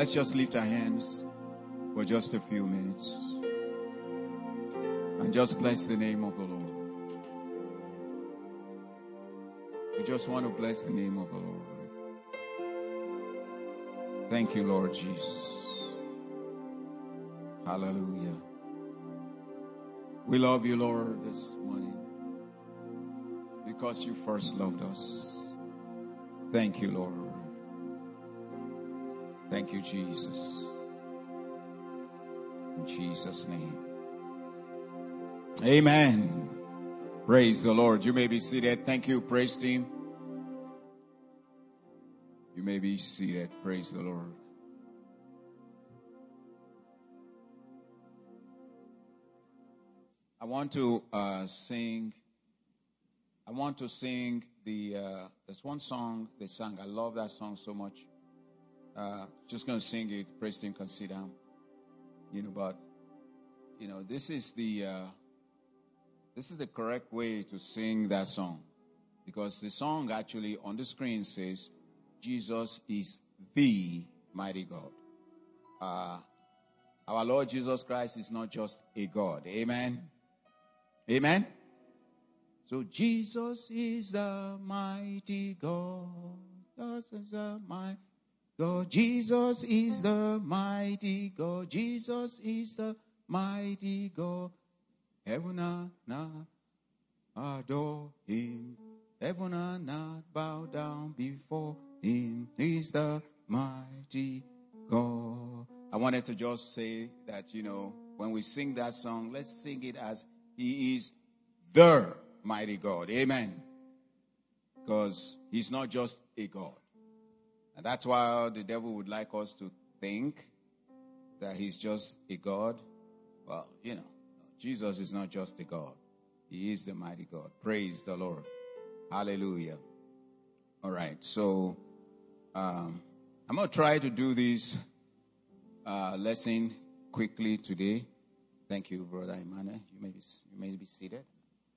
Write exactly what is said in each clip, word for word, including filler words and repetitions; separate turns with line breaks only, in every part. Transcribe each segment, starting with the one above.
Let's just lift our hands for just a few minutes and just bless the name of the Lord. We just want to bless the name of the Lord. Thank you, Lord Jesus. Hallelujah. We love you, Lord, this morning because you first loved us. Thank you, Lord. Thank you, Jesus. In Jesus' name. Amen. Praise the Lord. You may be seated. Thank you, praise team. You may be seated. Praise the Lord. I want to uh, sing. I want to sing the. Uh, there's one song they sang. I love that song so much. Uh, just going to sing it. Praise team can sit down. You know, but you know, this is the. Uh, This is the correct way to sing that song, because the song actually on the screen says, Jesus is the mighty God. Uh, our Lord Jesus Christ is not just a God. Amen? Amen? So Jesus is the mighty God. Jesus is the mighty God. Jesus is the mighty God. Jesus is the mighty God. Heaven and earth adore him. Heaven and earth bow down before him. He's the mighty God. I wanted to just say that, you know, when we sing that song, let's sing it as he is the mighty God. Amen. Because he's not just a God. And that's why the devil would like us to think that he's just a God. Well, you know. Jesus is not just a God. He is the mighty God. Praise the Lord. Hallelujah. All right. So um, I'm going to try to do this uh, lesson quickly today. Thank you, Brother Emmanuel. You may be, you may be seated.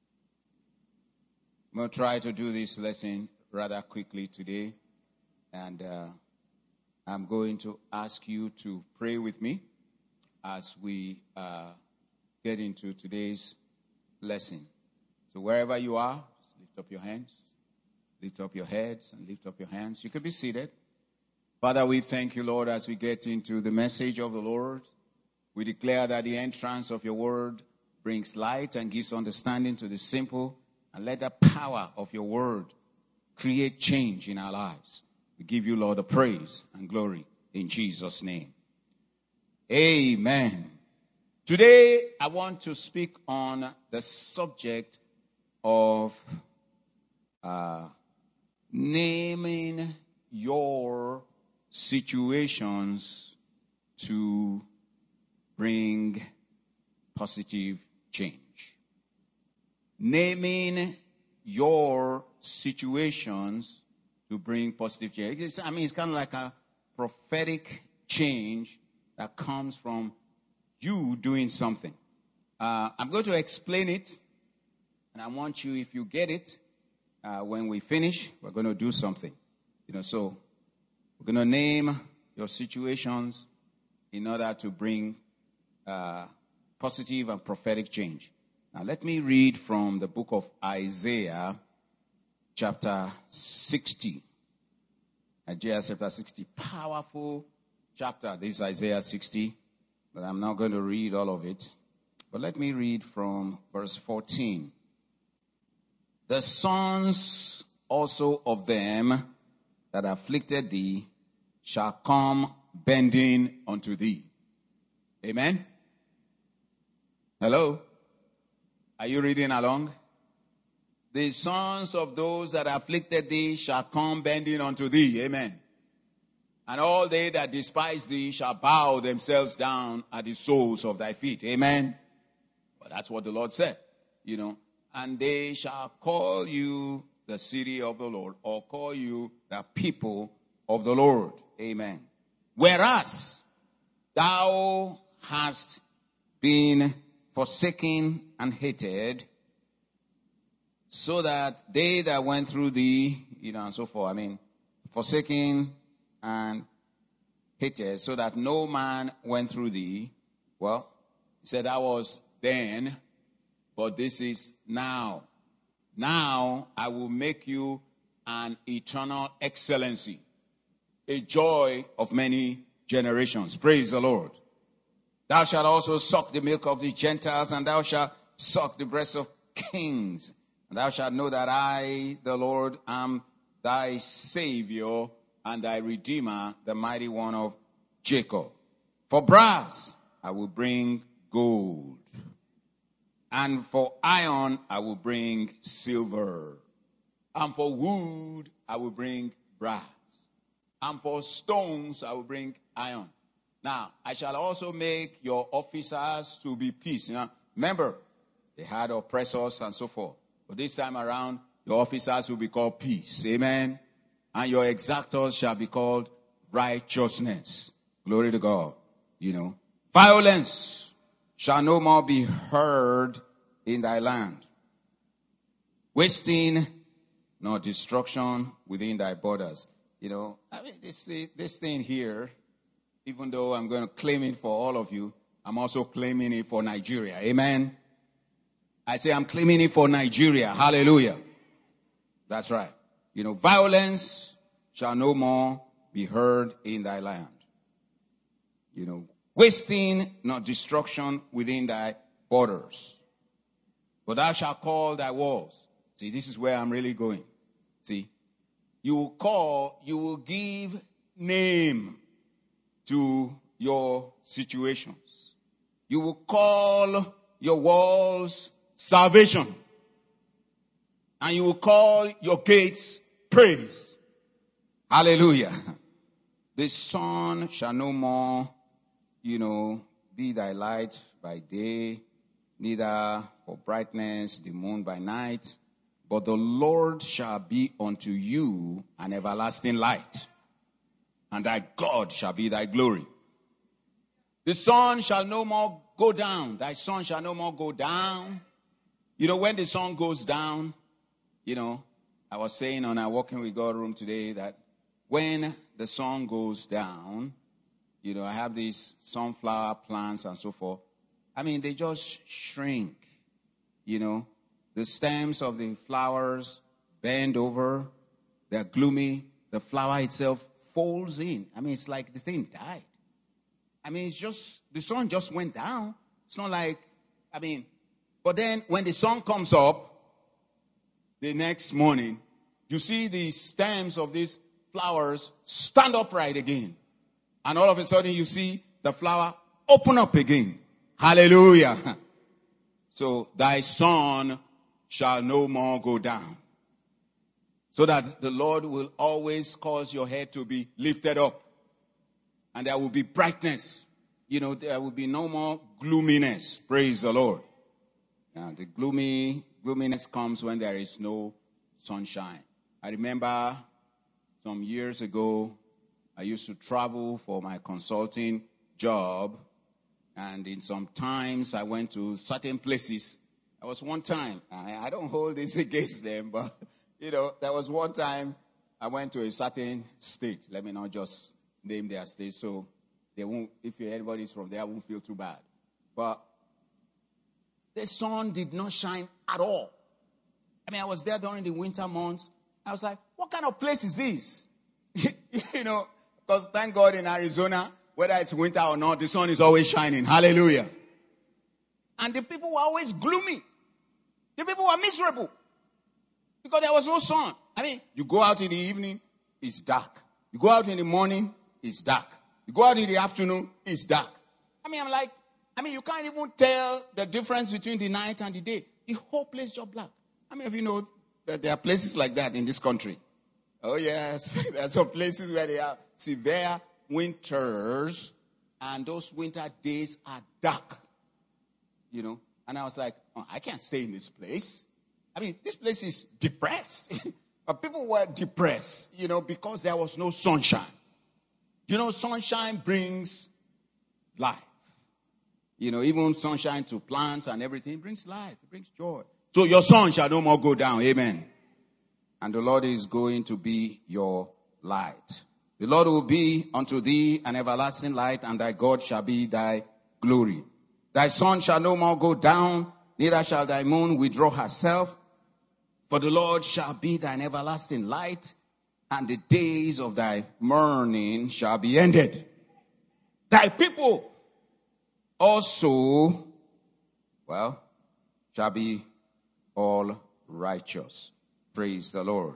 I'm going to try to do this lesson rather quickly today. And uh, I'm going to ask you to pray with me as we uh, get into today's lesson. So wherever you are, lift up your hands, lift up your heads, and lift up your hands. You can be seated. Father, we thank you, Lord, as we get into the message of the Lord. We declare that the entrance of your word brings light and gives understanding to the simple, and let the power of your word create change in our lives. We give you, Lord, the praise and glory in Jesus' name. Amen. Today, I want to speak on the subject of uh, naming your situations to bring positive change. Naming your situations to bring positive change. It's, I mean, it's kind of like a prophetic change that comes from you doing something. Uh, I'm going to explain it, and I want you, if you get it, uh, when we finish, we're going to do something. You know, so we're going to name your situations in order to bring uh, positive and prophetic change. Now, let me read from the book of Isaiah, chapter sixty. Isaiah chapter sixty, powerful chapter. This is Isaiah sixty. But I'm not going to read all of it. But let me read from verse fourteen. The sons also of them that afflicted thee shall come bending unto thee. Amen? Hello? Are you reading along? The sons of those that afflicted thee shall come bending unto thee. Amen. And all they that despise thee shall bow themselves down at the soles of thy feet. Amen. Well, that's what the Lord said, you know. And they shall call you the city of the Lord, or call you the people of the Lord. Amen. Whereas thou hast been forsaken and hated, so that they that went through thee, you know, and so forth. I mean, forsaken and hated, so that no man went through thee. Well, he said that was then, but this is now. Now I will make you an eternal excellency, a joy of many generations. Praise the Lord. Thou shalt also suck the milk of the Gentiles, and thou shalt suck the breast of kings. And thou shalt know that I, the Lord, am thy Savior and thy Redeemer, the mighty one of Jacob. For brass I will bring gold, and for iron I will bring silver, and for wood I will bring brass, and for stones I will bring iron. Now, I shall also make your officers to be peace. You know, remember, they had oppressors and so forth. But this time around, your officers will be called peace. Amen. And your exactors shall be called righteousness. Glory to God. You know, violence shall no more be heard in thy land. Wasting nor destruction within thy borders. You know, I mean, this, this thing here, even though I'm going to claim it for all of you, I'm also claiming it for Nigeria. Amen. I say I'm claiming it for Nigeria. Hallelujah. That's right. You know, violence shall no more be heard in thy land. You know, wasting, not destruction within thy borders. But thou shalt call thy walls. See, this is where I'm really going. See, you will call, you will give name to your situations. You will call your walls salvation. And you will call your gates praise. Hallelujah. The sun shall no more, you know, be thy light by day, neither for brightness the moon by night. But the Lord shall be unto you an everlasting light, and thy God shall be thy glory. The sun shall no more go down. Thy sun shall no more go down. You know, when the sun goes down, you know, I was saying on our Walking with God room today that when the sun goes down, you know, I have these sunflower plants and so forth. I mean, they just shrink, you know. The stems of the flowers bend over. They're gloomy. The flower itself folds in. I mean, it's like the thing died. I mean, it's just, the sun just went down. It's not like, I mean, but then when the sun comes up the next morning, you see the stems of these flowers stand upright again. And all of a sudden you see the flower open up again. Hallelujah. So thy sun shall no more go down. So that the Lord will always cause your head to be lifted up. And there will be brightness. You know, there will be no more gloominess. Praise the Lord. Now, the gloomy gloominess comes when there is no sunshine. I remember some years ago, I used to travel for my consulting job. And in some times, I went to certain places. There was one time, I, I don't hold this against them, but, you know, there was one time I went to a certain state. Let me not just name their state, so they won't, if anybody's from there, I won't feel too bad. But the sun did not shine at all. I mean, I was there during the winter months. I was like, what kind of place is this? You know, because thank God in Arizona, whether it's winter or not, the sun is always shining. Hallelujah. And the people were always gloomy. The people were miserable. Because there was no sun. I mean, you go out in the evening, it's dark. You go out in the morning, it's dark. You go out in the afternoon, it's dark. I mean, I'm like, I mean, you can't even tell the difference between the night and the day. The whole place just black. How many of you know that there are places like that in this country? Oh, yes. There are some places where they have severe winters, and those winter days are dark. You know, and I was like, oh, I can't stay in this place. I mean, this place is depressed. But people were depressed, you know, because there was no sunshine. You know, sunshine brings life. You know, even sunshine to plants and everything brings life. It brings joy. So your sun shall no more go down. Amen. And the Lord is going to be your light.
The Lord will be unto thee an everlasting light, and thy God shall be thy glory. Thy sun shall no more go down, neither shall thy moon withdraw herself. For the Lord shall be thine everlasting light, and the days of thy mourning shall be ended. Thy people also, well, shall be all righteous. Praise the Lord.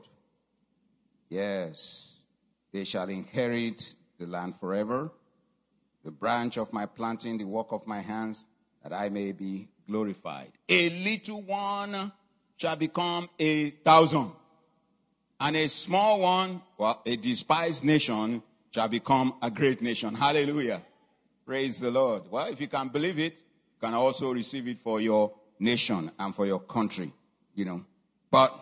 Yes, they shall inherit the land forever. The branch of my planting, the work of my hands, that I may be glorified. A little one shall become a thousand, and a small one, well, a despised nation, shall become a great nation. Hallelujah. Praise the Lord. Well, if you can believe it, you can also receive it for your nation and for your country, you know. But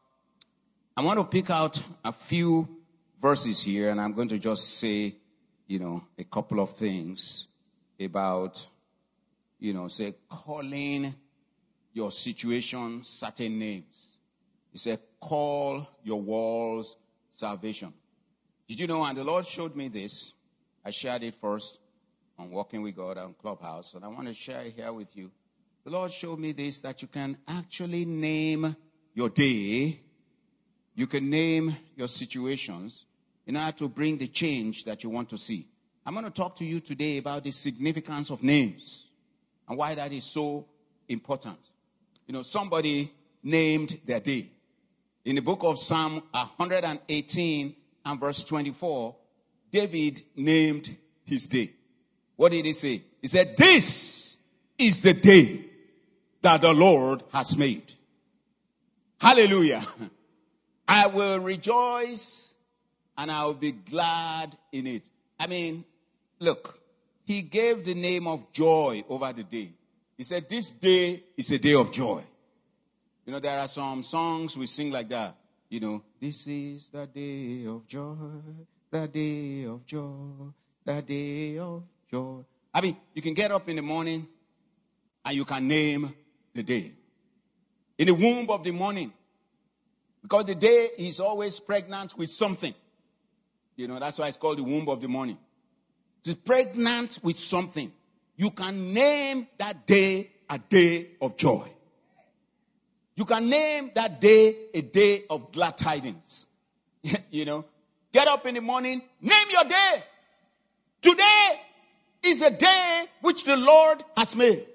I want to pick out a few verses here, and I'm going to just say, you know, a couple of things about, you know, say, calling your situation certain names. He said, call your walls salvation. Did you know, and the Lord showed me this. I shared it first on Walking with God on Clubhouse, and I want to share it here with you. The Lord showed me this, that you can actually name your day. You can name your situations in order to bring the change that you want to see. I'm going to talk to you today about the significance of names and why that is so important. You know, somebody named their day. In the book of Psalm one eighteen and verse twenty-four, David named his day. What did he say? He said, this is the day that the Lord has made. Hallelujah. I will rejoice and I will be glad in it. I mean, look, he gave the name of joy over the day. He said, this day is a day of joy. You know, there are some songs we sing like that. You know, this is the day of joy, the day of joy, the day of joy. I mean, you can get up in the morning and you can name the day. In the womb of the morning, because the day is always pregnant with something. You know, that's why it's called the womb of the morning. It's pregnant with something. You can name that day a day of joy. You can name that day a day of glad tidings. You know, get up in the morning, name your day. Today is a day which the Lord has made.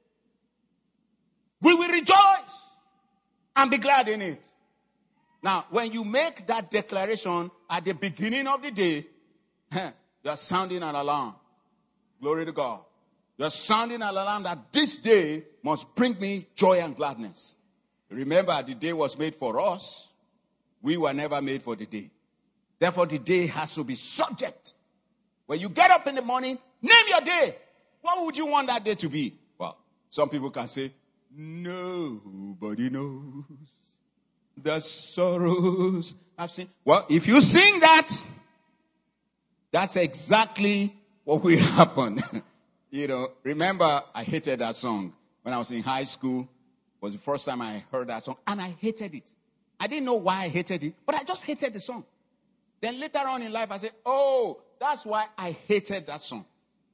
We will rejoice and be glad in it. Now, when you make that declaration at the beginning of the day, you are sounding an alarm. Glory to God. You are sounding an alarm that this day must bring me joy and gladness. Remember, the day was made for us. We were never made for the day. Therefore, the day has to be subject. When you get up in the morning, name your day. What would you want that day to be? Well, some people can say, nobody knows the sorrows I've seen. Well, if you sing that, that's exactly what will happen. You know, remember, I hated that song when I was in high school. It was the first time I heard that song, and I hated it. I didn't know why I hated it, but I just hated the song. Then later on in life, I said, oh, that's why I hated that song.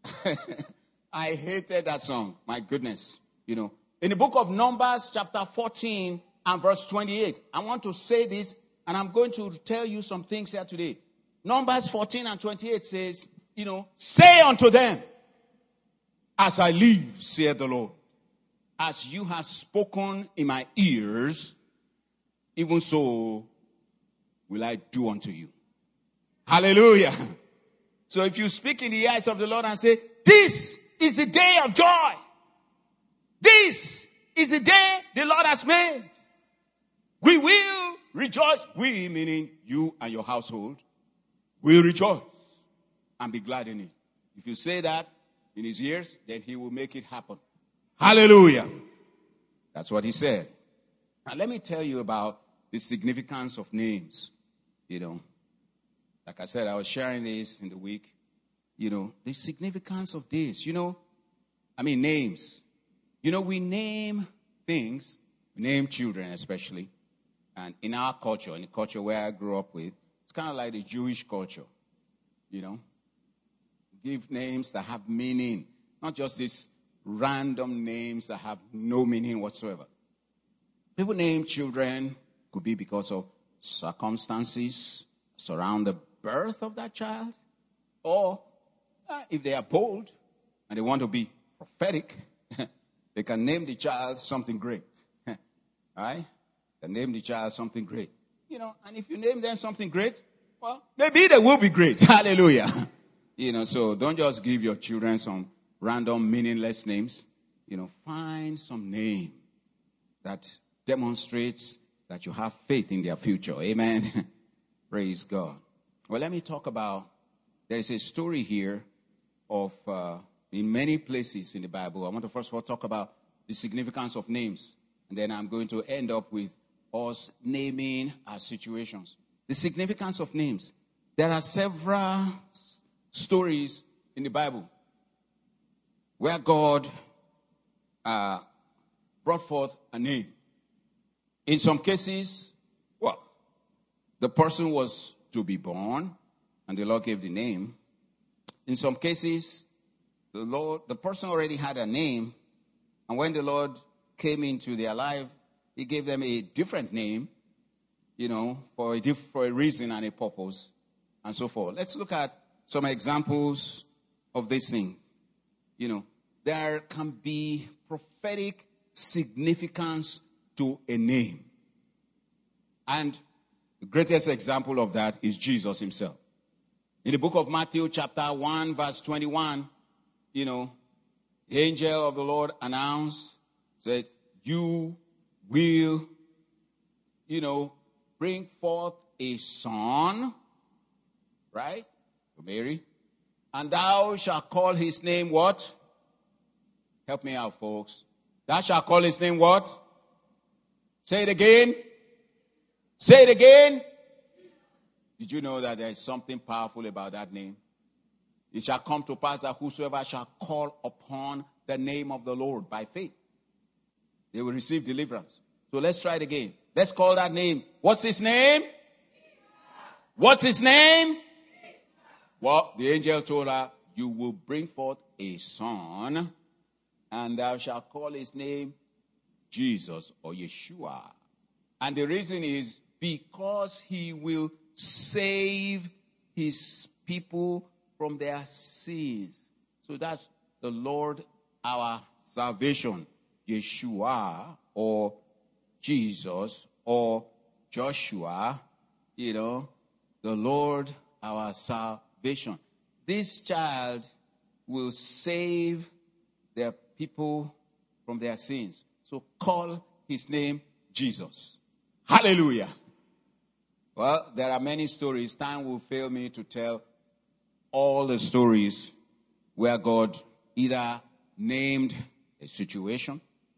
I hated that song. My goodness. You know, in the book of Numbers, chapter fourteen and verse twenty-eight, I want to say this, and I'm going to tell you some things here today. Numbers fourteen and twenty-eight says, you know, say unto them, as I live, saith the Lord, as you have spoken in my ears, even so will I do unto you. Hallelujah. So if you speak in the eyes of the Lord and say, this is the day of joy. This is the day the Lord has made. We will rejoice. We, meaning you and your household, will rejoice and be glad in it. If you say that in his ears, then he will make it happen. Hallelujah. That's what he said. Now let me tell you about the significance of names. You know, like I said, I was sharing this in the week. You know, the significance of this. You know, I mean names. You know, we name things. We name children especially. And in our culture, in the culture where I grew up with, it's kind of like the Jewish culture. You know, give names that have meaning, not just these random names that have no meaning whatsoever. People name children, could be because of circumstances surround the birth of that child, or uh, if they are bold and they want to be prophetic, they can name the child something great. Right? They name the child something great. You know, and if you name them something great, well, maybe they will be great. Hallelujah. You know, so don't just give your children some random meaningless names. You know, find some name that demonstrates that you have faith in their future. Amen. Praise God. Well, let me talk about, there is a story here of, uh, in many places in the Bible. I want to first of all talk about the significance of names. And then I'm going to end up with us naming our situations. The significance of names. There are several stories in the Bible where God uh, brought forth a name. In some cases, well, the person was to be born, and the Lord gave the name. In some cases, the Lord, the person already had a name, and when the Lord came into their life, he gave them a different name, you know, for a, diff- for a reason and a purpose, and so forth. Let's look at some examples of this thing. You know, there can be prophetic significance to a name. And the greatest example of that is Jesus himself. In the book of Matthew, chapter one, verse twenty-one, you know, the angel of the Lord announced, said, you will, you know, bring forth a son, right, to Mary, and thou shalt call his name what? Help me out, folks. Thou shalt call his name what? Say it again. Say it again. Did you know that there is something powerful about that name? It shall come to pass that whosoever shall call upon the name of the Lord by faith, they will receive deliverance. So let's try it again. Let's call that name. What's his name? What's his name? Well, the angel told her, you will bring forth a son, and thou shalt call his name Jesus or Yeshua. And the reason is because he will save his people from their sins. So that's the Lord, our salvation. Yeshua or Jesus or Joshua, you know, the Lord, our salvation. This child will save their people from their sins. So call his name Jesus. Hallelujah. Well, there are many stories. Time will fail me to tell all the stories where God either named a situation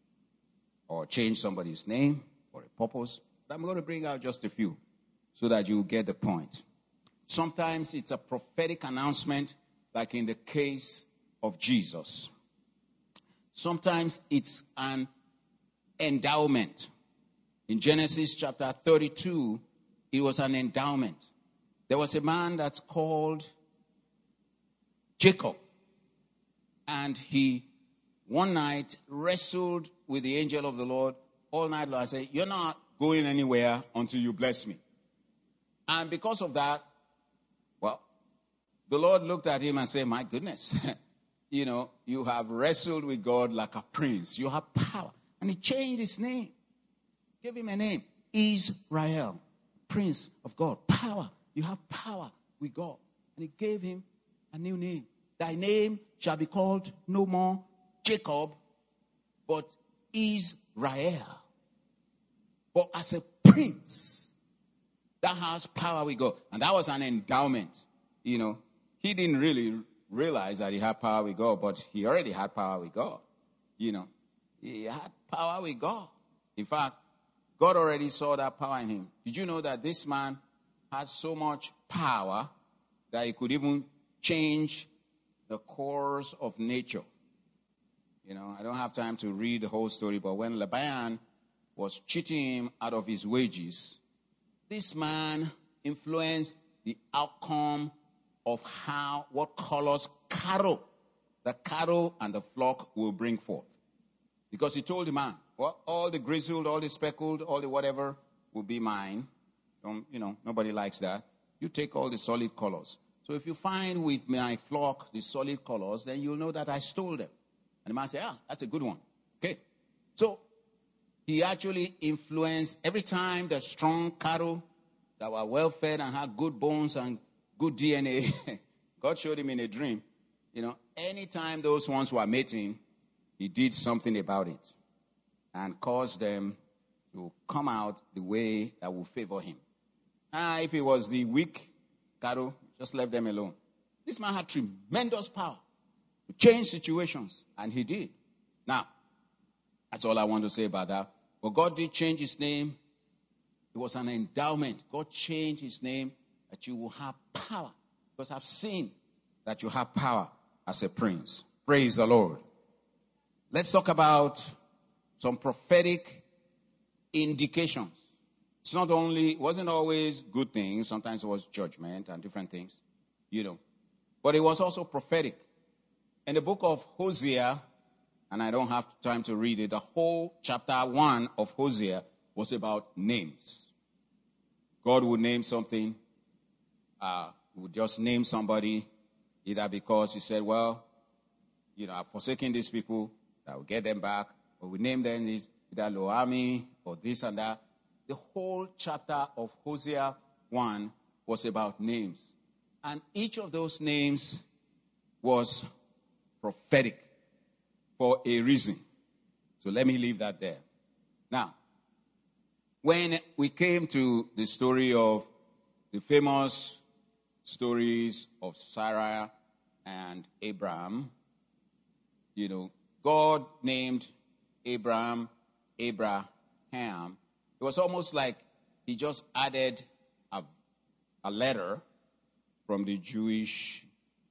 or changed somebody's name for a purpose. But I'm going to bring out just a few so that you get the point. Sometimes it's a prophetic announcement, like in the case of Jesus. Sometimes it's an endowment. In Genesis chapter thirty-two, it was an endowment. There was a man that's called Jacob. And he, one night, wrestled with the angel of the Lord all night long. I said, you're not going anywhere until you bless me. And because of that, well, the Lord looked at him and said, my goodness, you know, you have wrestled with God like a prince. You have power. And he changed his name. Gave him a name. Israel. Prince of God. Power. You have power with God. And he gave him a new name. Thy name shall be called no more Jacob, but Israel. But as a prince that has power with God. And that was an endowment. You know, he didn't really realize that he had power with God, but he already had power with God. You know, he had power with God. In fact, God already saw that power in him. Did you know that this man had so much power that he could even change the course of nature? You know, I don't have time to read the whole story, but when Laban was cheating him out of his wages, this man influenced the outcome of how, what colors cattle, the cattle and the flock will bring forth. Because he told the man, well, all the grizzled, all the speckled, all the whatever will be mine. Don't, you know, nobody likes that. You take all the solid colors. So if you find with my flock the solid colors, then you'll know that I stole them. And the man said, ah, that's a good one. Okay. So he actually influenced every time the strong cattle that were well fed and had good bones and good D N A, God showed him in a dream, you know, anytime those ones were mating, he did something about it and caused them to come out the way that will favor him. Ah, if it was the weak cattle, just left them alone. This man had tremendous power to change situations, and he did. Now, that's all I want to say about that. But God did change his name. It was an endowment. God changed his name that you will have power. Because I've seen that you have power as a prince. Praise the Lord. Let's talk about some prophetic indications. It's not only, it wasn't always good things. Sometimes it was judgment and different things, you know. But it was also prophetic. In the book of Hosea, and I don't have time to read it, the whole chapter one of Hosea was about names. God would name something. Uh, he would just name somebody, either because he said, well, you know, I've forsaken these people, I will get them back, or we name them this, either Lo-Ami or this and that. The whole chapter of Hosea one was about names. And each of those names was prophetic for a reason. So let me leave that there. Now, when we came to the story of the famous stories of Sarah and Abraham, you know, God named Abraham, Abraham. It was almost like he just added a, a letter from the Jewish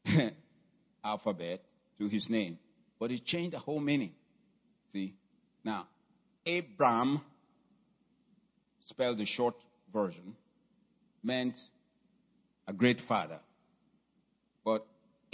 alphabet to his name. But he changed the whole meaning. See? Now, Abram, spelled the short version, meant a great father. But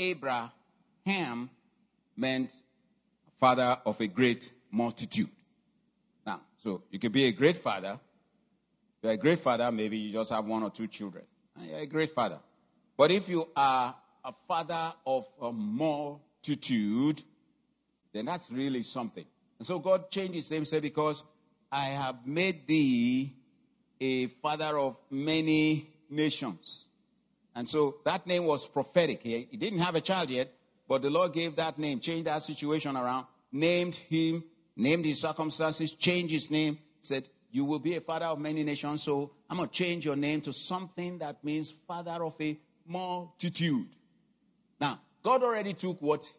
Abraham meant a father of a great multitude. Now, so you could be a great father. If you're a great father, maybe you just have one or two children. And you're a great father. But if you are a father of a multitude, then that's really something. And so God changed his name, said, because I have made thee a father of many nations. And so that name was prophetic. He, he didn't have a child yet, but the Lord gave that name, changed that situation around, named him, named his circumstances, changed his name, said, you will be a father of many nations, so I'm going to change your name to something that means father of a multitude. Now, God already took what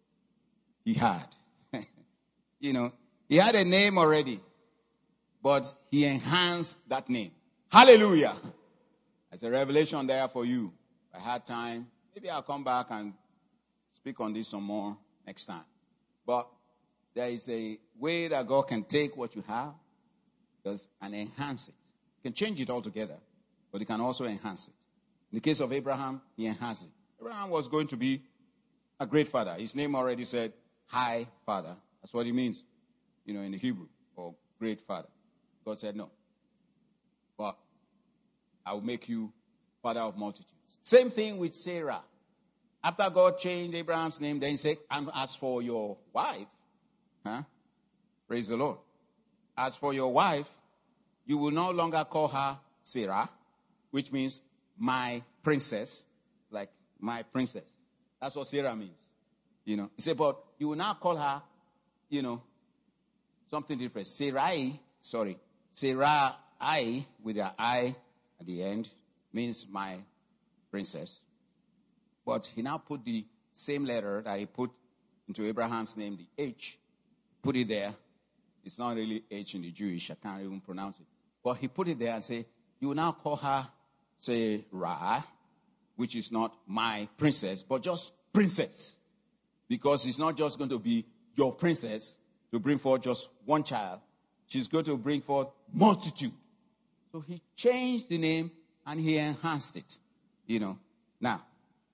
he had. You know, he had a name already, but he enhanced that name. Hallelujah. There's a revelation there for you. If I had time, maybe I'll come back and speak on this some more next time. But there is a way that God can take what you have and enhance it. He can change it altogether, but he can also enhance it. In the case of Abraham, he enhanced it. Abraham was going to be a great father. His name already said, High Father. That's what it means, you know, in the Hebrew, or great father. God said, no. But I will make you father of multitudes. Same thing with Sarah. After God changed Abraham's name, then he said, and as for your wife, huh? Praise the Lord. As for your wife, you will no longer call her Sarah, which means my princess, like my princess. That's what Sarah means. You know, he said, but you will now call her, you know, something different. Sarai, sorry, Sarai with an I at the end means my princess. But he now put the same letter that he put into Abraham's name, the H, put it there. It's not really H in the Jewish. I can't even pronounce it. But he put it there and say, you will now call her Sarah, which is not my princess, but just princess. Because it's not just going to be your princess to bring forth just one child. She's going to bring forth multitude. So he changed the name and he enhanced it. You know. Now,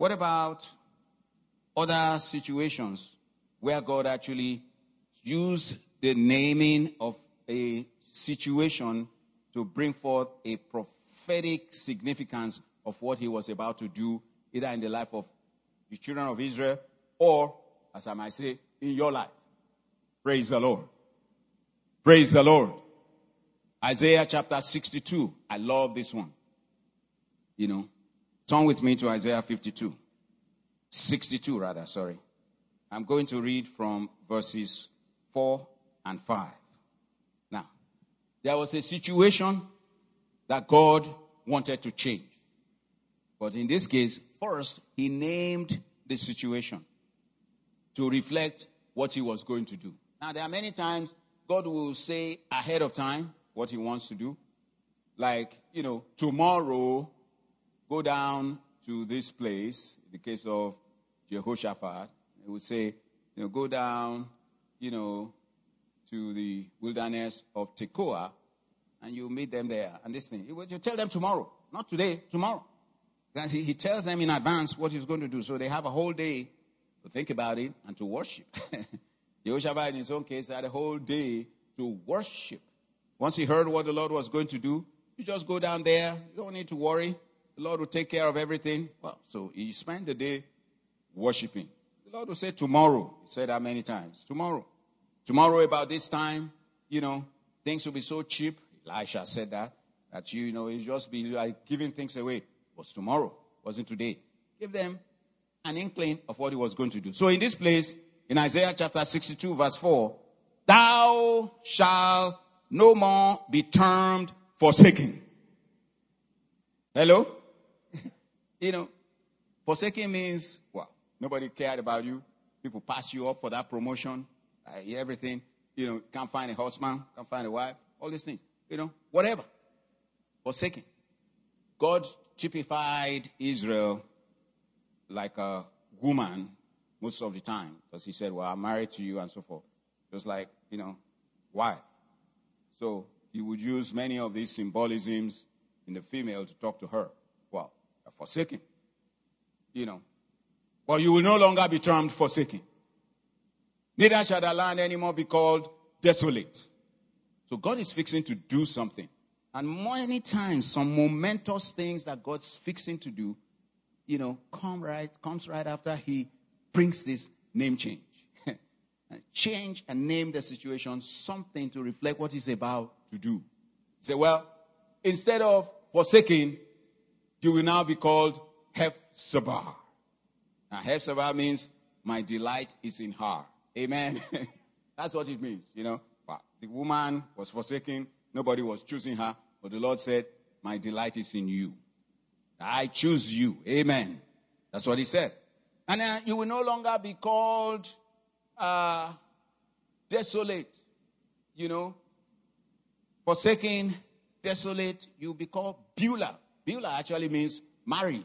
What about other situations where God actually used the naming of a situation to bring forth a prophetic significance of what he was about to do, either in the life of the children of Israel or, as I might say, in your life? Praise the Lord. Praise the Lord. Isaiah chapter sixty-two. I love this one. You know, turn with me to Isaiah fifty-two. sixty-two, rather, sorry. I'm going to read from verses four and five. Now, there was a situation that God wanted to change. But in this case, first, he named the situation to reflect what he was going to do. Now, there are many times God will say ahead of time what he wants to do. Like, you know, tomorrow, go down to this place. In the case of Jehoshaphat, he would say, you know, go down, you know, to the wilderness of Tekoa, and you meet them there. And this thing, you tell them tomorrow, not today, tomorrow. Because he, he tells them in advance what he's going to do. So they have a whole day to think about it and to worship. Jehoshaphat, in his own case, had a whole day to worship. Once he heard what the Lord was going to do, you just go down there. You don't need to worry. The Lord will take care of everything. Well, so he spent the day worshiping. The Lord will say tomorrow. He said that many times. Tomorrow. Tomorrow about this time, you know, things will be so cheap. Elisha said that. That, you, you know, it'll just be like giving things away. It was tomorrow. It wasn't today. Give them an inkling of what he was going to do. So in this place, in Isaiah chapter sixty-two, verse four, thou shalt no more be termed forsaken. Hello? You know, forsaken means, well, nobody cared about you. People pass you up for that promotion. Uh, everything. You know, can't find a husband, can't find a wife. All these things. You know, whatever. Forsaken. God typified Israel like a woman most of the time. Because he said, well, I'm married to you and so forth. Just like, you know, wife. So he would use many of these symbolisms in the female to talk to her. Well, forsaken. You know. But you will no longer be termed forsaken. Neither shall the land anymore be called desolate. So God is fixing to do something. And many times, some momentous things that God's fixing to do, you know, come right, comes right after he brings this name change. Change and name the situation something to reflect what he's about to do. Say, well, instead of forsaken, you will now be called Hephzibah. Now, Hephzibah means my delight is in her. Amen. That's what it means, you know. But the woman was forsaken. Nobody was choosing her. But the Lord said, my delight is in you. I choose you. Amen. That's what he said. And uh, you will no longer be called uh, desolate. You know. Forsaken, desolate. You'll be called Beulah. Beulah actually means married.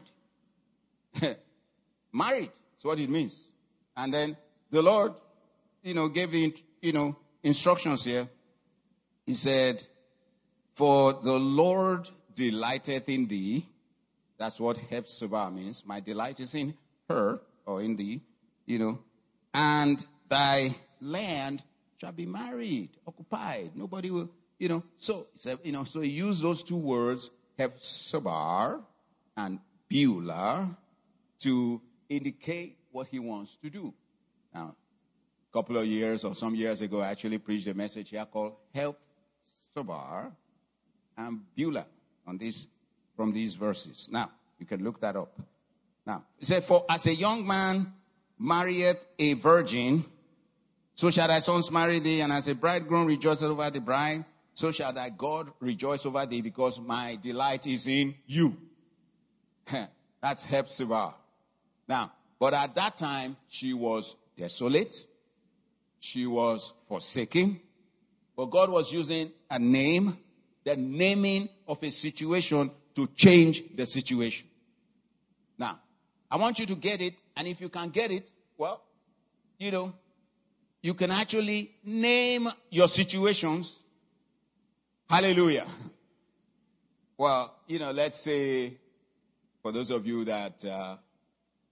Married. That's what it means. And then the Lord, you know, gave the, you know, instructions here. He said, for the Lord delighteth in thee. That's what Hephzibah means. My delight is in her, or in thee, you know. And thy land shall be married, occupied. Nobody will, you know. So, you know, so he used those two words, Hephzibah and Beulah, to indicate what he wants to do. Now, a couple of years or some years ago, I actually preached a message here called Hephzibah and Beulah on this, from these verses. Now, you can look that up. Now, it said, for as a young man marrieth a virgin, so shall thy sons marry thee, and as a bridegroom rejoiceth over the bride, so shall thy God rejoice over thee, because my delight is in you. That's Hephzibah. Now, but at that time, she was desolate. She was forsaken. But God was using a name, the naming of a situation to change the situation. Now, I want you to get it, and if you can get it, well, you know, you can actually name your situations. Hallelujah. Well, you know, let's say, for those of you that uh,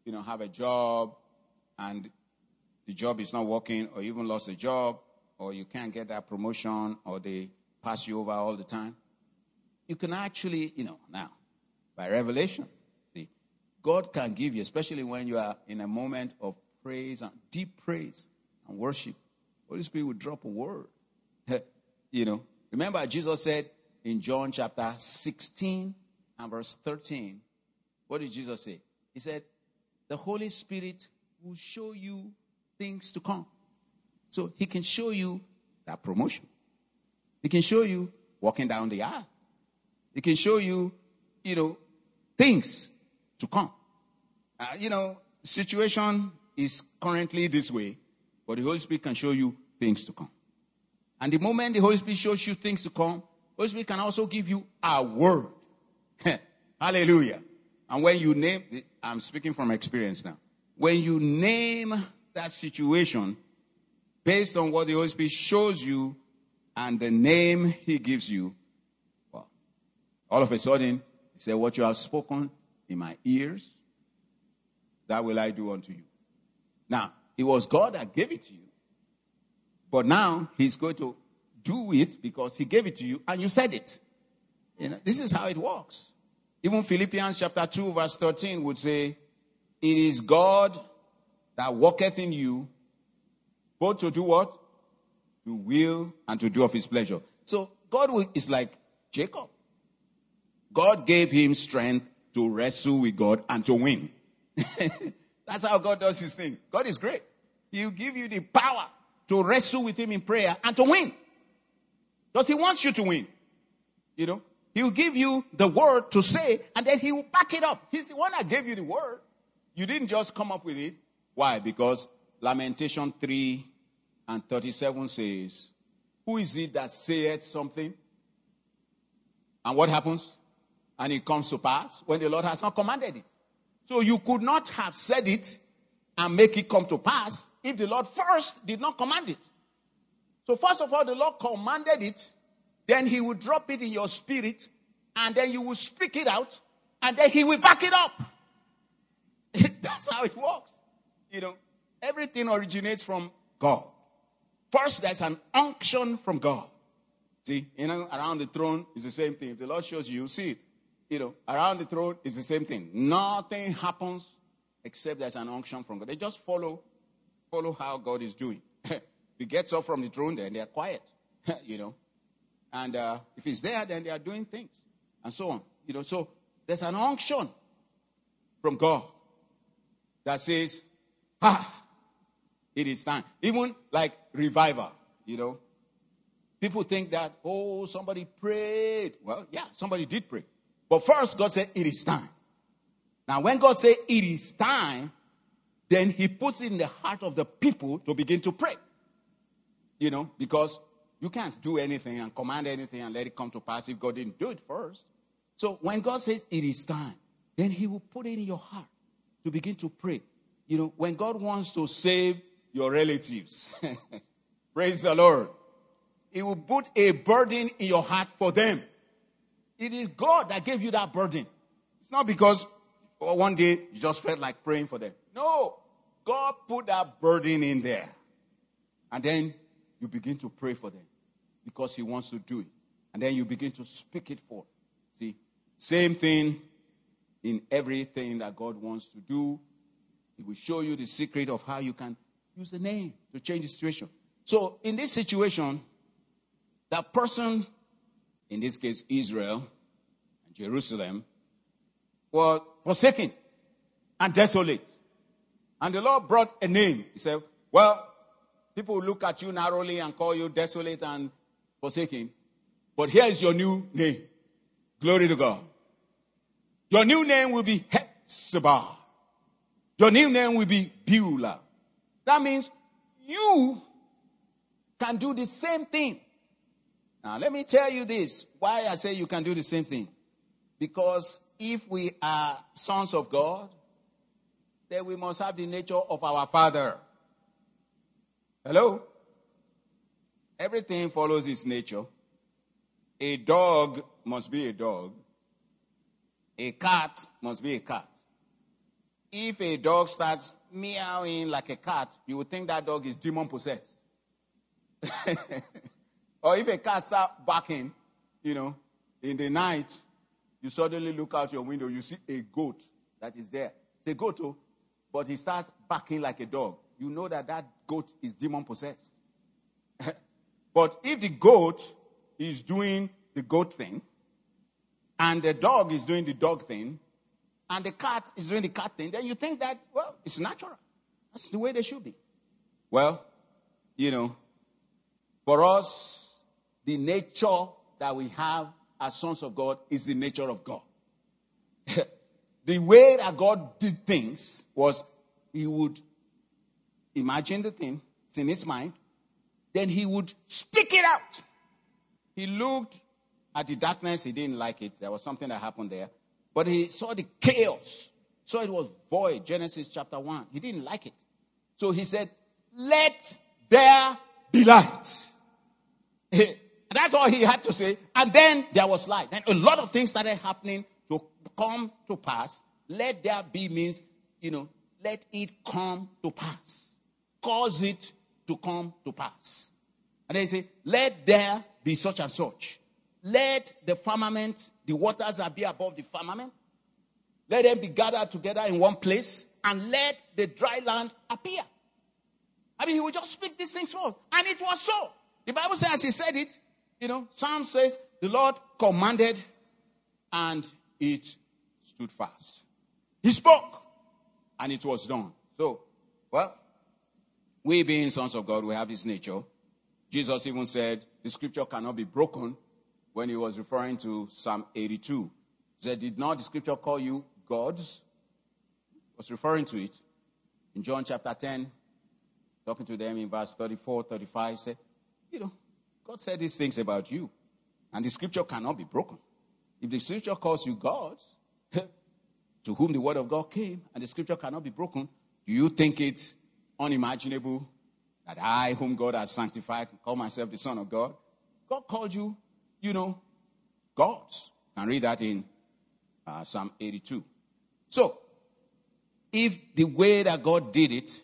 you know, have a job and the job is not working, or you even lost a job, or you can't get that promotion, or they pass you over all the time, you can actually, you know, now, by revelation, see, God can give you, especially when you are in a moment of praise and deep praise and worship, Holy Spirit will drop a word. You know, remember Jesus said in John chapter sixteen and verse thirteen, what did Jesus say? He said, the Holy Spirit will show you things to come. So he can show you that promotion. He can show you walking down the aisle. He can show you, you know, things to come. Uh, you know, situation is currently this way, but the Holy Spirit can show you things to come. And the moment the Holy Spirit shows you things to come, the Holy Spirit can also give you a word. Hallelujah. And when you name, I'm speaking from experience now. When you name that situation based on what the Holy Spirit shows you and the name he gives you, well, all of a sudden, he said, what you have spoken in my ears, that will I do unto you. Now, it was God that gave it to you. But now, he's going to do it because he gave it to you and you said it. You know, this is how it works. Even Philippians chapter two, verse thirteen would say, it is God that worketh in you, both to do what? To will and to do of his pleasure. So God is like Jacob. God gave him strength to wrestle with God and to win. That's how God does his thing. God is great. He'll give you the power to wrestle with him in prayer and to win. Because he wants you to win. You know, he'll give you the word to say and then he will back it up. He's the one that gave you the word. You didn't just come up with it. Why? Because Lamentation three and thirty-seven says, who is it that saith something? And what happens? And it comes to pass when the Lord has not commanded it. So you could not have said it and make it come to pass if the Lord first did not command it. So first of all, the Lord commanded it, then he will drop it in your spirit, and then you will speak it out, and then he will back it up. That's how it works. You know, everything originates from God. First, there's an unction from God. See, you know, around the throne is the same thing. If the Lord shows you, you see it. You know, around the throne is the same thing. Nothing happens except there's an unction from God. They just follow, follow how God is doing. If he gets up from the throne, then they're quiet. You know, and uh, if he's there, then they are doing things, and so on. You know, so there's an unction from God that says, ah, it is time. Even like revival, you know. People think that, oh, somebody prayed. Well, yeah, somebody did pray. But first, God said, it is time. Now, when God said, it is time, then he puts it in the heart of the people to begin to pray. You know, because you can't do anything and command anything and let it come to pass if God didn't do it first. So when God says, it is time, then he will put it in your heart to begin to pray. You know, when God wants to save your relatives, praise the Lord, he will put a burden in your heart for them. It is God that gave you that burden. It's not because one day you just felt like praying for them. No, God put that burden in there. And then you begin to pray for them because he wants to do it. And then you begin to speak it forth. See, same thing in everything that God wants to do. He will show you the secret of how you can use the name to change the situation. So in this situation, that person, in this case Israel and Jerusalem, was forsaken and desolate. And the Lord brought a name. He said, well, people will look at you narrowly and call you desolate and forsaken. But here is your new name. Glory to God. Your new name will be Hephzibah. Your new name will be Beulah. That means you can do the same thing. Now, let me tell you this. Why I say you can do the same thing. Because if we are sons of God, then we must have the nature of our Father. Hello? Everything follows its nature. A dog must be a dog. A cat must be a cat. if a dog starts meowing like a cat, you would think that dog is demon possessed. Or if a cat starts barking, you know, in the night, you suddenly look out your window, you see a goat that is there. It's a goat, oh, but he starts barking like a dog. You know that that goat is demon possessed. But if the goat is doing the goat thing, and the dog is doing the dog thing, and the cat is doing the cat thing, then you think that, well, it's natural. That's the way they should be. Well, you know, for us, the nature that we have as sons of God is the nature of God. The way that God did things was he would imagine the thing, it's in his mind, then he would speak it out. He looked at the darkness, he didn't like it. There was something that happened there. But he saw the chaos. So it was void, Genesis chapter one. He didn't like it. So he said, let there be light. That's all he had to say. And then there was light. Then a lot of things started happening to come to pass. Let there be means, you know, let it come to pass. Cause it to come to pass. And they say, let there be such and such. Let the firmament, the waters that be above the firmament, let them be gathered together in one place, and let the dry land appear. I mean, he would just speak these things forth. And it was so. The Bible says, as he said it, you know, Psalm says, the Lord commanded, and it stood fast. He spoke, and it was done. So, well, we being sons of God, we have his nature. Jesus even said, the scripture cannot be broken when he was referring to Psalm eighty-two. He said, did not the scripture call you gods? He was referring to it. In John chapter ten, talking to them in verse thirty-four, thirty-five, he said, you know, God said these things about you, and the scripture cannot be broken. If the scripture calls you gods, to whom the word of God came, and the scripture cannot be broken, do you think it's unimaginable that I, whom God has sanctified, call myself the Son of God? God called you, you know, gods. You can read that in uh, Psalm eighty-two. So, if the way that God did it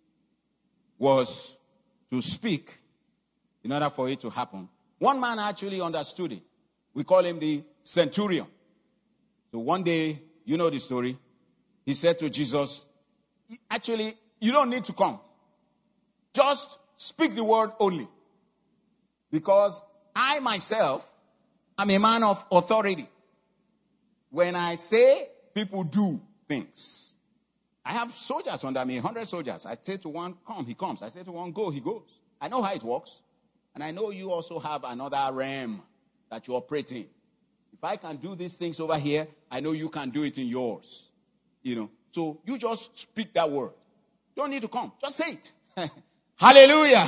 was to speak in order for it to happen, one man actually understood it. We call him the centurion. So one day, you know the story, he said to Jesus, actually, you don't need to come. Just speak the word only. Because I myself am a man of authority. When I say, people do things. I have soldiers under me, one hundred soldiers. I say to one, come, he comes. I say to one, go, he goes. I know how it works. And I know you also have another realm that you operate in. If I can do these things over here, I know you can do it in yours. You know. So you just speak that word. You don't need to come. Just say it. Hallelujah.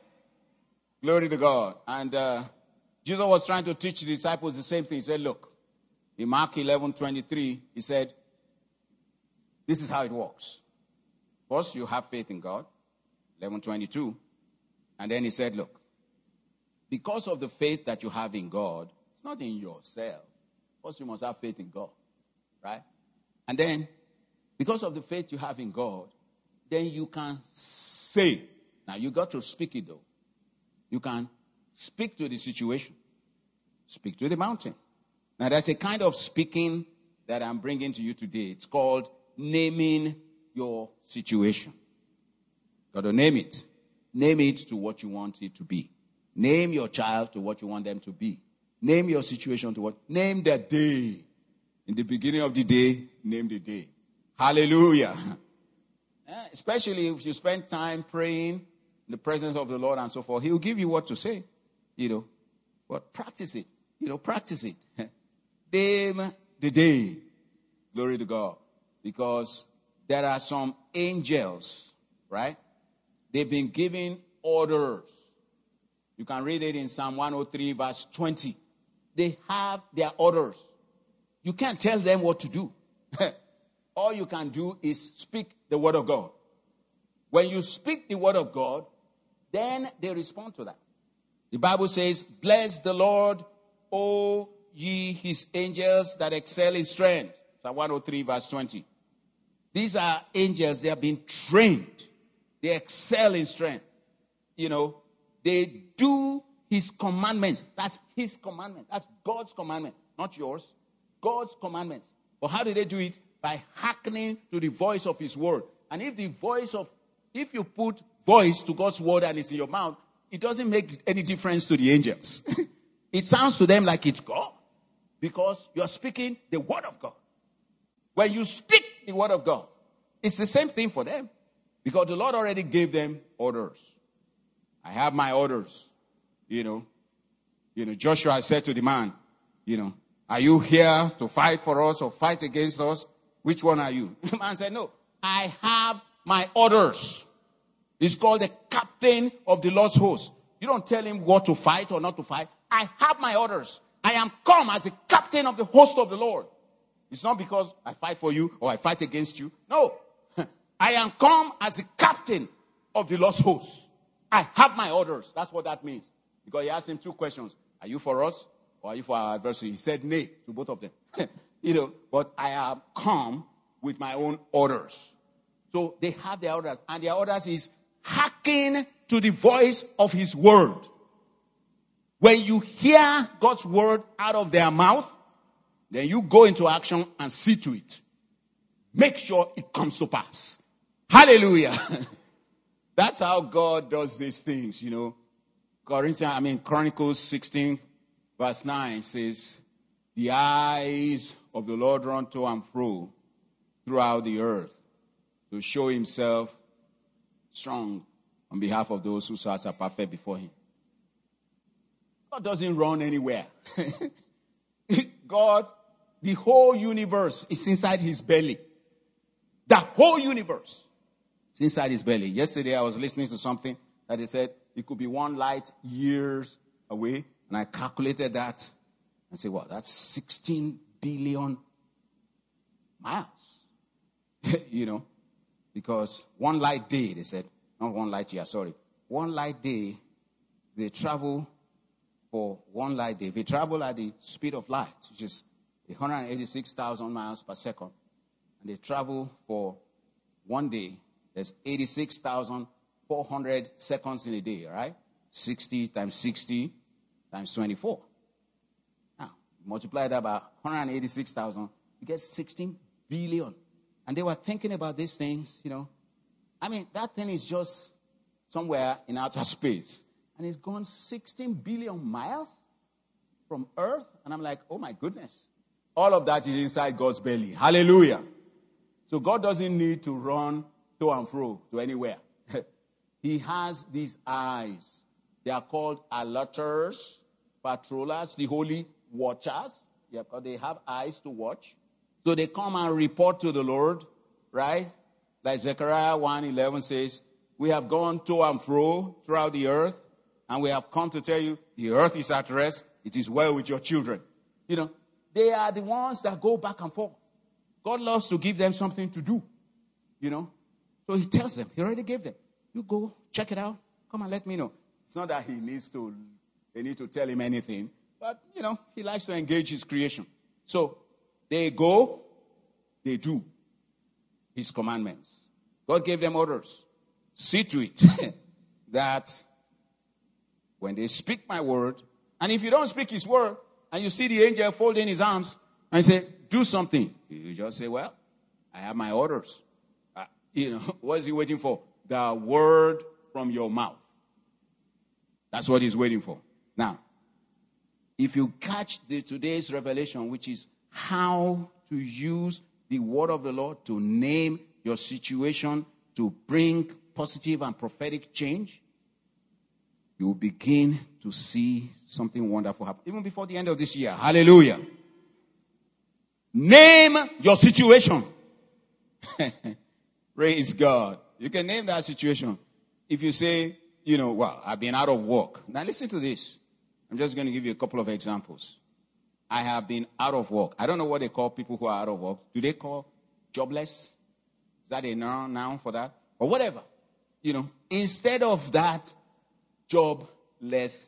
Glory to God. And uh, Jesus was trying to teach the disciples the same thing. He said, look, in Mark eleven twenty-three, he said, this is how it works. First, you have faith in God. eleven twenty-two. And then he said, look, because of the faith that you have in God, it's not in yourself. First, you must have faith in God. Right? And then, because of the faith you have in God, then you can say. Now, you got to speak it, though. You can speak to the situation. Speak to the mountain. Now, there's a kind of speaking that I'm bringing to you today. It's called naming your situation. Got to name it. Name it to what you want it to be. Name your child to what you want them to be. Name your situation to what. Name the day. In the beginning of the day, name the day. Hallelujah. Especially if you spend time praying in the presence of the Lord and so forth, he'll give you what to say, you know. But practice it, you know, practice it. Name the day. Glory to God. Because there are some angels, right? They've been given orders. You can read it in Psalm one oh three, verse twenty. They have their orders. You can't tell them what to do. All you can do is speak the word of God. When you speak the word of God, then they respond to that. The Bible says, bless the Lord, O ye his angels that excel in strength. Psalm one oh three, verse twenty. These are angels. They have been trained. They excel in strength. You know, they do his commandments. That's his commandment. That's God's commandment, not yours. God's commandments. But how do they do it? By hearkening to the voice of his word. And if the voice of, if you put voice to God's word and it's in your mouth, it doesn't make any difference to the angels. It sounds to them like it's God. Because you're speaking the word of God. When you speak the word of God, it's the same thing for them. Because the Lord already gave them orders. I have my orders. You know, you know, Joshua said to the man, you know, are you here to fight for us or fight against us? Which one are you? The man said, no, I have my orders. He's called the captain of the Lord's host. You don't tell him what to fight or not to fight. I have my orders. I am come as the captain of the host of the Lord. It's not because I fight for you or I fight against you. No. I am come as the captain of the Lord's host. I have my orders. That's what that means. Because he asked him two questions. Are you for us or are you for our adversary? He said nay to both of them. You know, but I have come with my own orders. So they have their orders. And their orders is hearken to the voice of his word. When you hear God's word out of their mouth, then you go into action and see to it. Make sure it comes to pass. Hallelujah. That's how God does these things, you know. Corinthians, I mean, Chronicles sixteen, verse nine says, the eyes of the Lord run to and fro throughout the earth to show himself strong on behalf of those whose hearts are perfect before him. God doesn't run anywhere. God, the whole universe is inside his belly. The whole universe is inside his belly. Yesterday I was listening to something that they said it could be one light years away. And I calculated that and said, well, that's sixteen billion miles. You know, because one light day, they said, not one light year, sorry. One light day, they travel for one light day. If they travel at the speed of light, which is one hundred eighty-six thousand miles per second, and they travel for one day, there's eighty-six thousand four hundred seconds in a day, right? sixty times sixty times twenty-four. Now, multiply that by one hundred eighty-six thousand, you get sixteen billion. And they were thinking about these things, you know. I mean, that thing is just somewhere in outer space. And it's gone sixteen billion miles from Earth. And I'm like, oh my goodness. All of that is inside God's belly. Hallelujah. So God doesn't need to run to and fro to anywhere. He has these eyes. They are called alerters, patrollers, the holy watchers. Yeah, because they have eyes to watch. So they come and report to the Lord, right? Like Zechariah one eleven says, we have gone to and fro throughout the earth, and we have come to tell you, the earth is at rest. It is well with your children. You know, they are the ones that go back and forth. God loves to give them something to do, you know. So he tells them, he already gave them. You go, check it out, come and let me know. It's not that he needs to, they need to tell him anything, but, you know, he likes to engage his creation. So they go, they do his commandments. God gave them orders. See to it that when they speak my word, and if you don't speak his word, and you see the angel folding his arms, and say, do something, you just say, well, I have my orders. Uh, you know, what is he waiting for? The word from your mouth. That's what he's waiting for. Now, if you catch the, today's revelation, which is how to use the word of the Lord to name your situation, to bring positive and prophetic change, you will begin to see something wonderful happen. Even before the end of this year. Hallelujah. Name your situation. Praise God. You can name that situation. If you say, you know, well, I've been out of work. Now listen to this. I'm just going to give you a couple of examples. I have been out of work. I don't know what they call people who are out of work. Do they call jobless? Is that a noun, noun for that? Or whatever. You know, instead of that joblessness,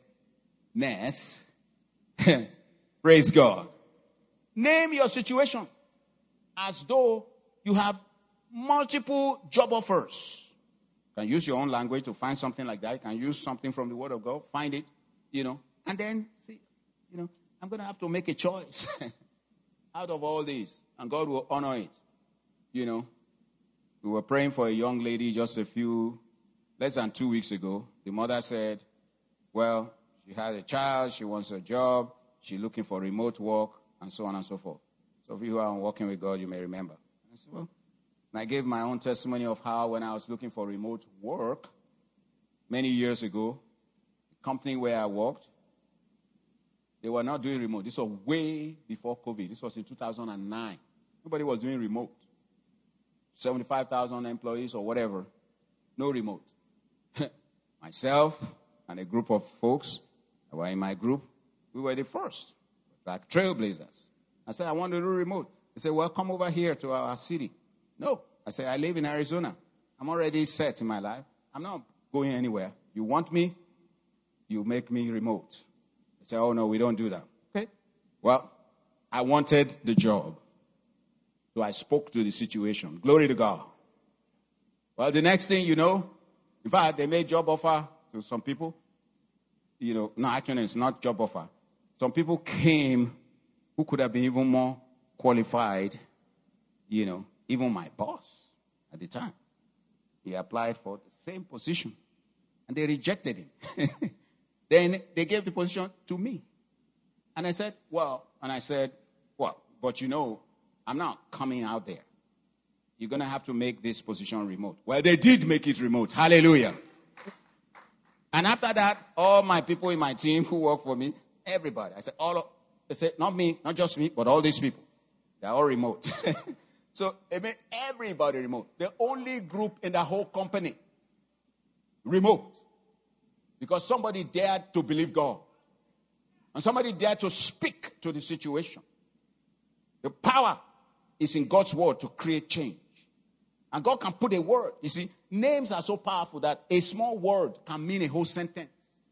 praise God. Name your situation as though you have multiple job offers. You can use your own language to find something like that. You can use something from the Word of God, find it, you know, and then see, you know, I'm going to have to make a choice out of all these, and God will honor it. You know, we were praying for a young lady just a few, less than two weeks ago. The mother said, well, she had a child, she wants a job, she's looking for remote work, and so on and so forth. So if you are working with God, you may remember. I said, well, and I gave my own testimony of how when I was looking for remote work many years ago, the company where I worked, they were not doing remote. This was way before COVID. This was in two thousand nine. Nobody was doing remote. seventy-five thousand employees or whatever. No remote. Myself and a group of folks that were in my group, we were the first, like trailblazers. I said, I want to do remote. They said, well, come over here to our city. No. I said, I live in Arizona. I'm already set in my life. I'm not going anywhere. You want me? You make me remote. They said, oh, no, we don't do that. Okay. Well, I wanted the job. So I spoke to the situation. Glory to God. Well, the next thing you know, in fact, they made job offer to some people. You know, no, actually, it's not job offer. Some people came who could have been even more qualified, you know, even my boss at the time. He applied for the same position, and they rejected him. Then they gave the position to me. And I said, well, and I said, well, but you know, I'm not coming out there. You're going to have to make this position remote. Well, they did make it remote. Hallelujah. And after that, all my people in my team who work for me, everybody, I said, all of, they said, not me, not just me, but all these people. They're all remote. So it made everybody remote. The only group in the whole company remote. Because somebody dared to believe God. And somebody dared to speak to the situation. The power is in God's word to create change. And God can put a word. You see, names are so powerful that a small word can mean a whole sentence.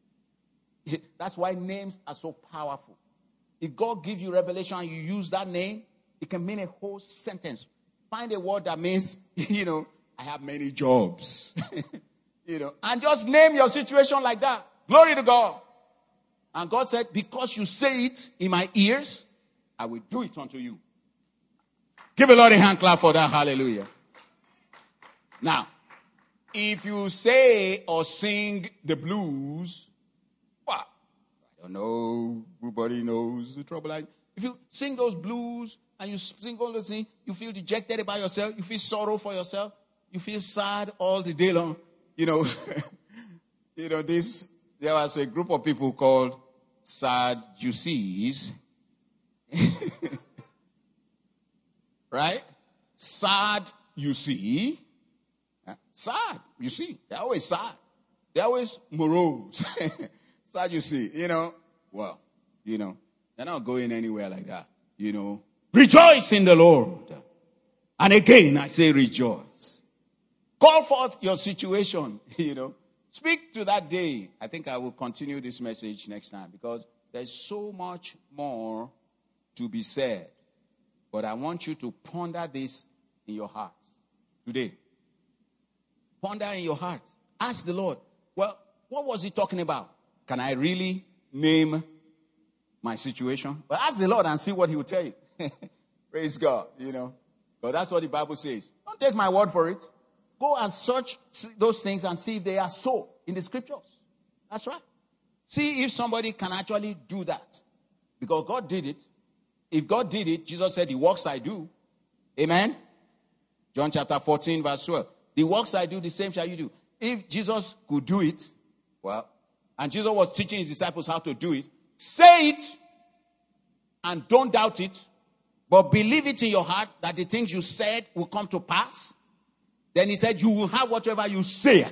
That's why names are so powerful. If God gives you revelation and you use that name, it can mean a whole sentence. Find a word that means, you know, I have many jobs. You know, and just name your situation like that. Glory to God. And God said, because you say it in my ears, I will do it unto you. Give a Lord a hand clap for that. Hallelujah. Now, if you say or sing the blues, well, I don't know. Everybody knows the trouble. I, if you sing those blues and you sing all those things, you feel dejected about yourself. You feel sorrow for yourself. You feel sad all the day long. You know, you know this. There was a group of people called Sadducees. Right? Sad, you see. Sad, you see. They're always sad. They're always morose. Sad, you see. You know, well, you know, they're not going anywhere like that. You know, rejoice in the Lord. And again, I say rejoice. Call forth your situation, you know. Speak to that day. I think I will continue this message next time because there's so much more to be said. But I want you to ponder this in your heart today. Ponder in your heart. Ask the Lord, well, what was he talking about? Can I really name my situation? Well, ask the Lord and see what he will tell you. Praise God, you know. But that's what the Bible says. Don't take my word for it. Go and search those things and see if they are so in the scriptures. That's right. See if somebody can actually do that. Because God did it. If God did it, Jesus said, the works I do. Amen? John chapter fourteen, verse twelve. The works I do, the same shall you do. If Jesus could do it, well, and Jesus was teaching his disciples how to do it, say it and don't doubt it, but believe it in your heart that the things you said will come to pass. Then he said, you will have whatever you say.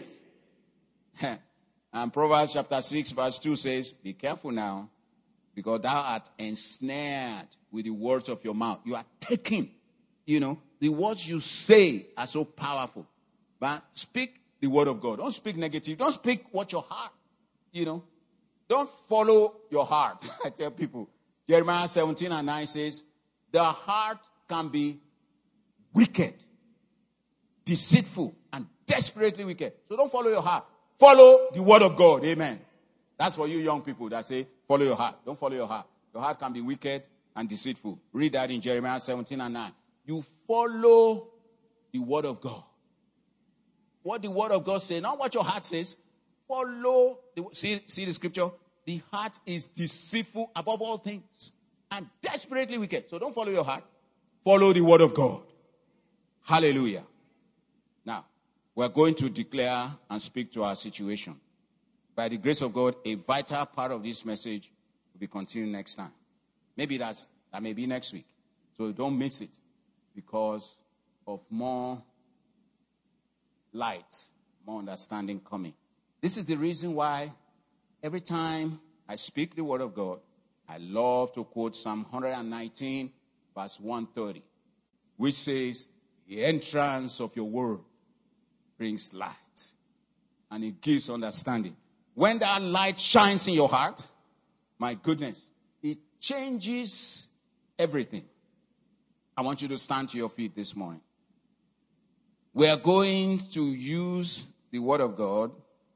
And Proverbs chapter six, verse two says, be careful now, because thou art ensnared with the words of your mouth. You are taken. You know, the words you say are so powerful. But speak the word of God. Don't speak negative. Don't speak what your heart, you know. Don't follow your heart. I tell people, Jeremiah seventeen and nine says, the heart can be wicked deceitful, and desperately wicked. So don't follow your heart. Follow the word of God. Amen. That's for you young people that say, follow your heart. Don't follow your heart. Your heart can be wicked and deceitful. Read that in Jeremiah seventeen and nine. You follow the word of God. What the word of God says, not what your heart says. Follow. The, see, see the scripture? The heart is deceitful above all things and desperately wicked. So don't follow your heart. Follow the word of God. Hallelujah. Now, we're going to declare and speak to our situation. By the grace of God, a vital part of this message will be continued next time. Maybe that's, that may be next week. So don't miss it because of more light, more understanding coming. This is the reason why every time I speak the word of God, I love to quote Psalm one nineteen, verse one thirty, which says, the entrance of your word brings light, and it gives understanding. When that light shines in your heart, my goodness, it changes everything. I want you to stand to your feet this morning. We are going to use the word of God.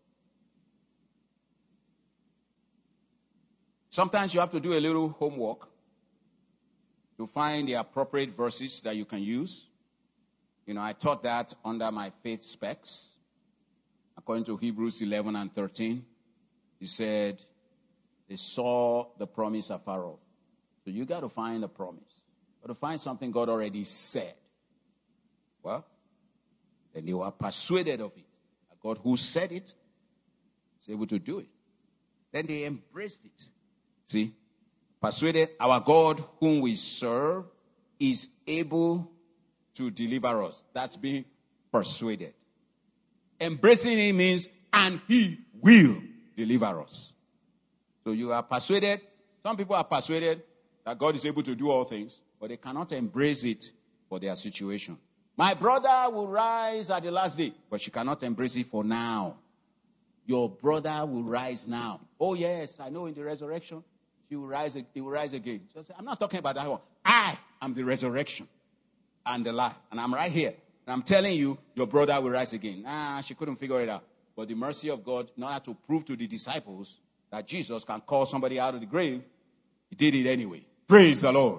Sometimes you have to do a little homework to find the appropriate verses that you can use. You know, I taught that under my faith specs. According to Hebrews eleven and thirteen, he said, they saw the promise afar off. So you got to find the promise. You got to find something God already said. Well, then they were persuaded of it. A God who said it is able to do it. Then they embraced it. See, persuaded, our God whom we serve is able to deliver us. That's being persuaded. Embracing it means, and he will deliver us. So you are persuaded. Some people are persuaded that God is able to do all things, but they cannot embrace it for their situation. My brother will rise at the last day, but she cannot embrace it for now. Your brother will rise now. Oh yes, I know in the resurrection, he will rise, he will rise again. Just say, I'm not talking about that one. I am the resurrection and the life. And I'm right here. And I'm telling you, your brother will rise again. Nah, she couldn't figure it out. But the mercy of God, in order to prove to the disciples that Jesus can call somebody out of the grave, he did it anyway. Praise the Lord.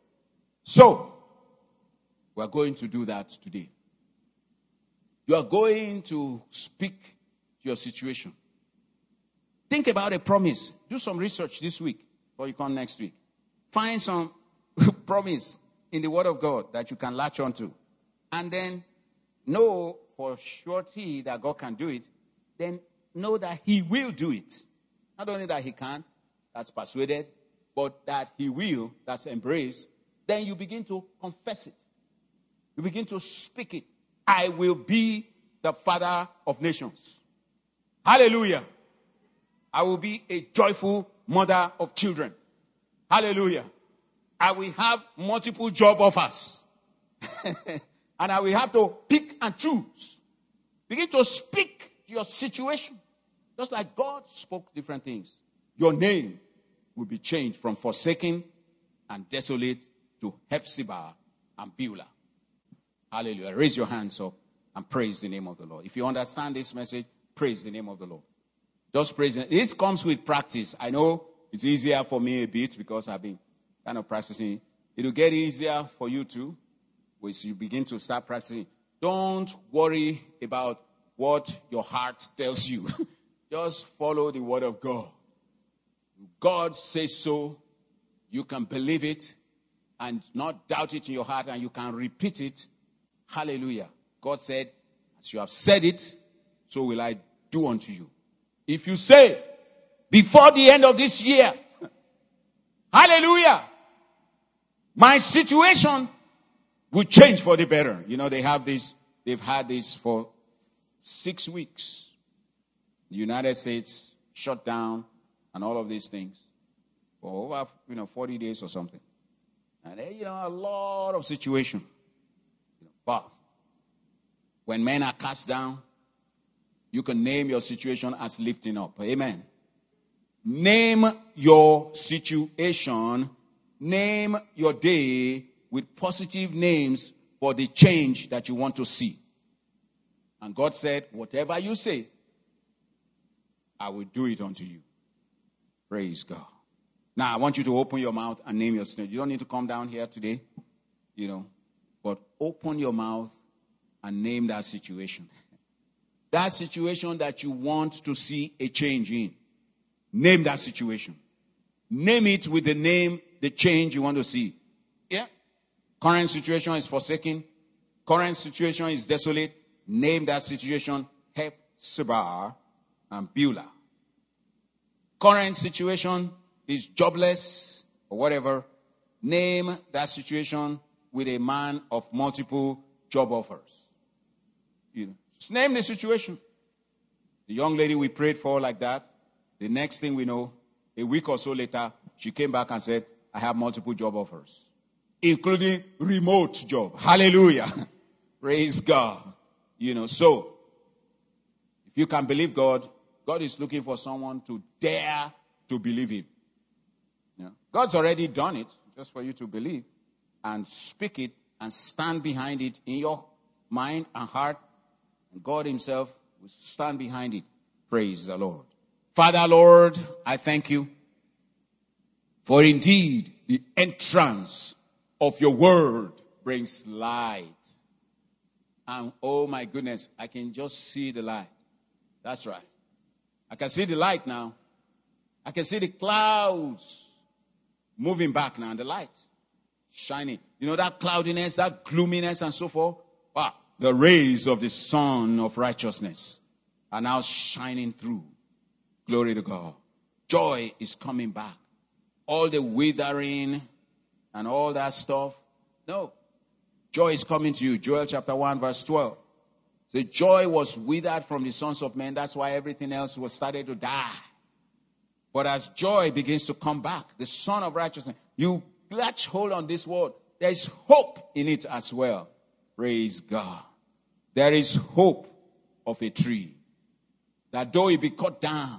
So, we're going to do that today. You are going to speak to your situation. Think about a promise. Do some research this week before you come next week. Find some promise in the Word of God that you can latch onto. And then know for surety that God can do it. Then know that he will do it. Not only that he can, that's persuaded, but that he will, that's embraced. Then you begin to confess it. You begin to speak it. I will be the father of nations. Hallelujah. I will be a joyful mother of children. Hallelujah. I will have multiple job offers. And I will have to pick and choose. Begin to speak to your situation. Just like God spoke different things. Your name will be changed from forsaken and desolate to Hephzibah and Beulah. Hallelujah. Raise your hands up and praise the name of the Lord. If you understand this message, praise the name of the Lord. Just praise it. This comes with practice. I know it's easier for me a bit because I've been kind of practicing. It will get easier for you too once you begin to start practicing. Don't worry about what your heart tells you. Just follow the word of God. God says so. You can believe it and not doubt it in your heart, and you can repeat it. Hallelujah. God said, as you have said it, so will I do unto you. If you say, before the end of this year, hallelujah, my situation will change for the better. You know, they have this, they've had this for six weeks. The United States shut down and all of these things for over, you know, forty days or something. And, you know, a lot of situation. But when men are cast down, you can name your situation as lifting up. Amen. Name your situation. Name your day with positive names for the change that you want to see.
And God said, whatever you say, I will do it unto you. Praise God. Now, I want you to open your mouth and name your situation. You don't need to come down here today, you know, but open your mouth and name that situation. That situation that you want to see a change in. Name that situation. Name it with the name, the change you want to see. Yeah? Current situation is forsaken. Current situation is desolate. Name that situation Hephzibah and Beulah. Current situation is jobless or whatever. Name that situation with a man of multiple job offers. You know, just name the situation. The young lady we prayed for like that, the next thing we know, a week or so later, she came back and said, I have multiple job offers, including remote job. Hallelujah. Praise God. You know, so if you can believe God, God is looking for someone to dare to believe him. You know, God's already done it, just for you to believe and speak it and stand behind it in your mind and heart. And God himself will stand behind it. Praise the Lord. Father, Lord, I thank you for indeed the entrance of your word brings light. And oh my goodness, I can just see the light. That's right. I can see the light now. I can see the clouds moving back now, and the light shining. You know, that cloudiness, that gloominess and so forth. Wow. The rays of the sun of righteousness are now shining through. Glory to God. Joy is coming back. All the withering and all that stuff. No. Joy is coming to you. Joel chapter one verse twelve. The joy was withered from the sons of men. That's why everything else was started to die. But as joy begins to come back, the Son of Righteousness, you latch hold on this word. There is hope in it as well. Praise God. There is hope of a tree that though it be cut down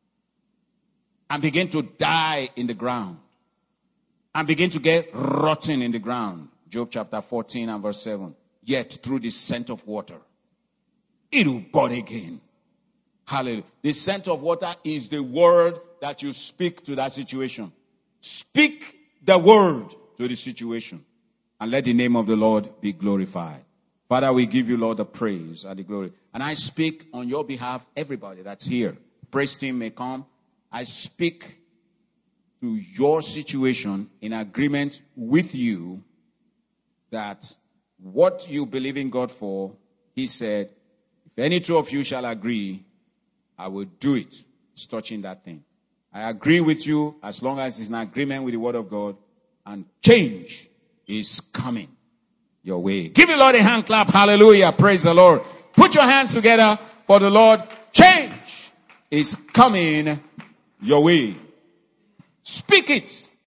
and begin to die in the ground and begin to get rotten in the ground. Job chapter fourteen and verse seven. Yet through the scent of water, it will bud again. Hallelujah. The scent of water is the word that you speak to that situation. Speak the word to the situation. And let the name of the Lord be glorified. Father, we give you, Lord, the praise and the glory. And I speak on your behalf, everybody that's here. Praise team may come. I speak to your situation in agreement with you that what you believe in God for, he said, if any two of you shall agree, I will do it. It's touching that thing. I agree with you as long as it's in agreement with the word of God, and change is coming your way. Give the Lord a hand clap. Hallelujah. Praise the Lord. Put your hands together for the Lord. Change is coming your way. Speak it.